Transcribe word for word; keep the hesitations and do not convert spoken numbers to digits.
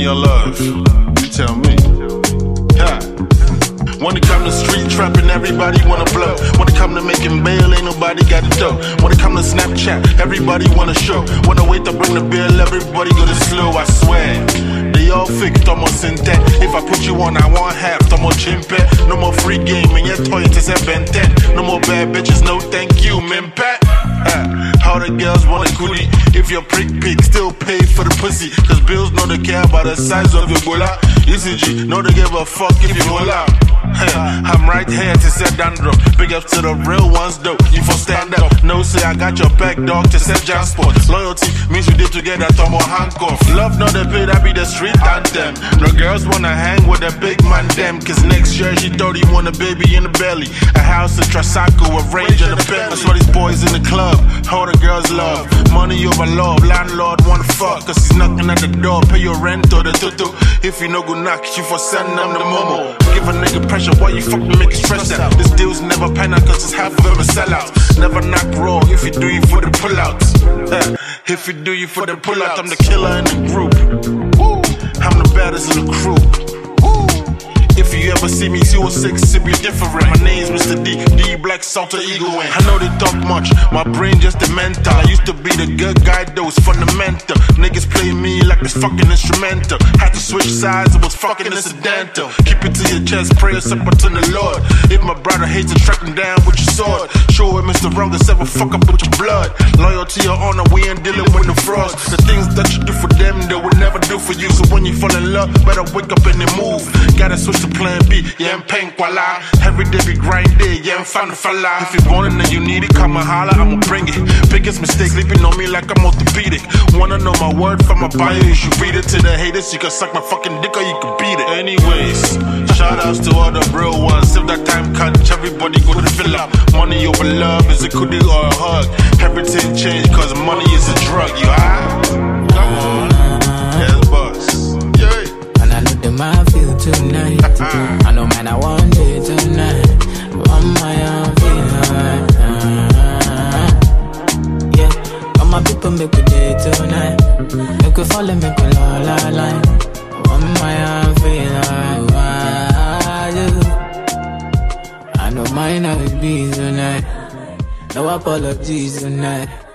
in your love? You tell me. Yeah. When it come to street trapping, everybody wanna blow. When it come to making bail, ain't nobody got the dough. When it come to Snapchat, everybody wanna show. When I wait to bring the bill, everybody go to slow, I swear. They all fake, tomo sente. If I put you on, I want half, tomo chimpe. No more free game, and your toy to say bente. No more bad bitches, no thank you, mimpe. Uh, how the girls want a coolie. If your prick pick, still pay for the pussy. Cause bills know they care about the size of your bola. E C G, know they give a fuck if you roll out. I'm right here to set dandruff. Big ups to the real ones though. You for stand up. No say I got your back dog to set jam sports. Loyalty means we did together, Tomo handcuff. Love not the pay, that be the street anthem. The girls wanna hang with a big man them. Cause next year she thought he want a baby in the belly. A house in Trasaco, a range in the Bentley. That's why these boys in the club, how the girls love. Money over love, landlord wanna fuck. Cause he's knocking at the door, pay your rent or the tutu. If you no go knock, you for send them the momo. Give a nigga pressure, why you fucking make it stress out? This deal's never pan out cause it's half of them a sellout. Never knock raw if you do you for the pullouts. Uh, if you do you for the pullout, I'm the killer in the group. I'm the baddest in the crew. If you ever see me two oh six, it be different. My name's Mister D, D Black Salter Eagle. I know they talk much, my brain just a mental. I used to be the good guy, though it's fundamental. Niggas play me like it's fucking instrumental. Had to switch sides, it was fucking incidental. Keep it to your chest, pray a simple to the Lord. If my brother hates it, track him down with your sword. Show him Mister Wrongest ever fuck up with your blood. Loyalty or honor, we ain't dealing with the frauds. The things that you do for them, they will never do for you. So when you fall in love, better wake up and then move. Gotta switch to plan B, yeah, I'm paying kuala. Every day we grind day, yeah, I'm found falla. If you want it and you need it, come and holla, I'ma bring it. Biggest mistake, sleeping on me like I'm orthopedic. Wanna know my word from my bio, you should read it. To the haters, you can suck my fucking dick or you can beat it. Anyways, shout outs to all the real ones. If that time catch, everybody go to the fill up. Money over love, is a goodie or a hug? Everything changed cause money is a drug, you high? Come on, yeah, boss. Yeah. And I know the man feel tonight. I know man I want it tonight. On my own feel alright. Yeah, all my people make a day tonight. Make we fall and make we la la la. On my own feel alright. I know mine I will be tonight. No apologies tonight.